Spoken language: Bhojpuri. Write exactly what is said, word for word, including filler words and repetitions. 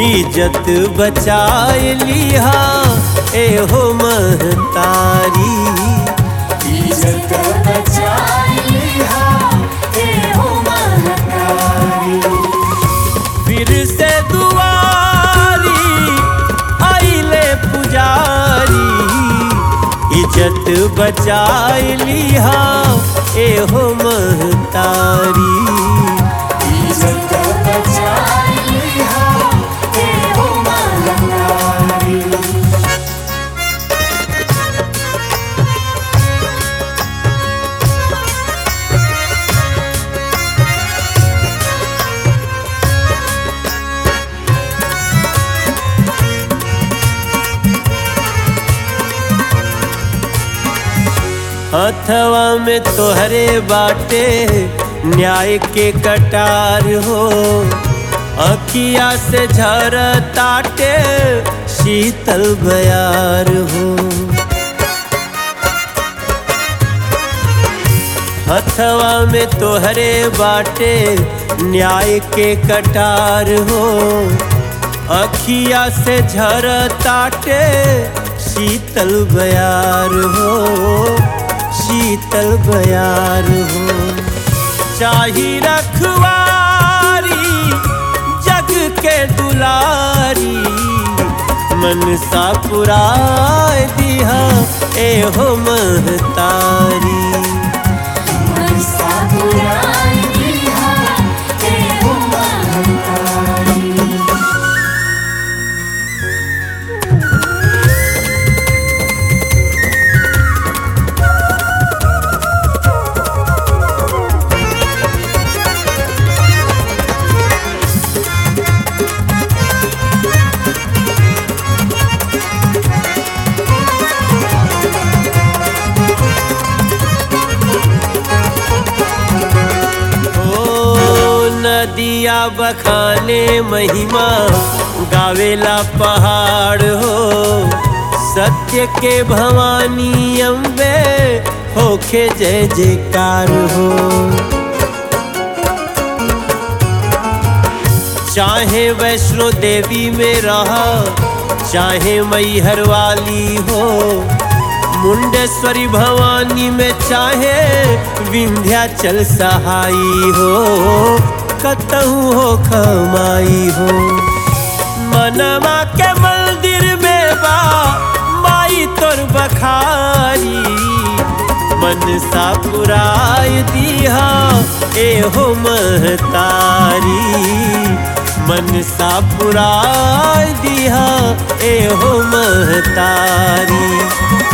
इज्जत बचाए लिहा ए हो महतारी। इज्जत बचाए लिहा ए हो महतारी। फिर से दुआरी आइले पुजारी, इज्जत बचाए लिहा ए हो महतारी। इज्जत बचाए लिहा ए हो महतारी। हथवा में तोहरे बाटे न्याय के कटार हो, अखिया से झरताटे शीतल बयार हो। हथवा में तोहरे बाटे न्याय के कटार हो, अखिया से झरताटे शीतल बयार हो, शीतल बयार हो। चाही रखवारी जग के दुलारी, मनसा पुराए दिहा ए हो महतारी। मनसा पुराए दिहा ए हो महतारी। नदिया बखाने महिमा गावेला पहाड़ हो, सत्य के भवानी अम्बे होखे जय जयकार हो। चाहे वैष्णो देवी में रहा चाहे मैहर वाली हो, मुंडेश्वरी भवानी में चाहे विंध्याचल सहाई हो, कतहु हो खमाई हो। मनमा के मंदिर में बा माई तोर बखारी, मनसा पुराए दिहा ए हो महतारी। मनसा पुराए दिहा ए हो महतारी।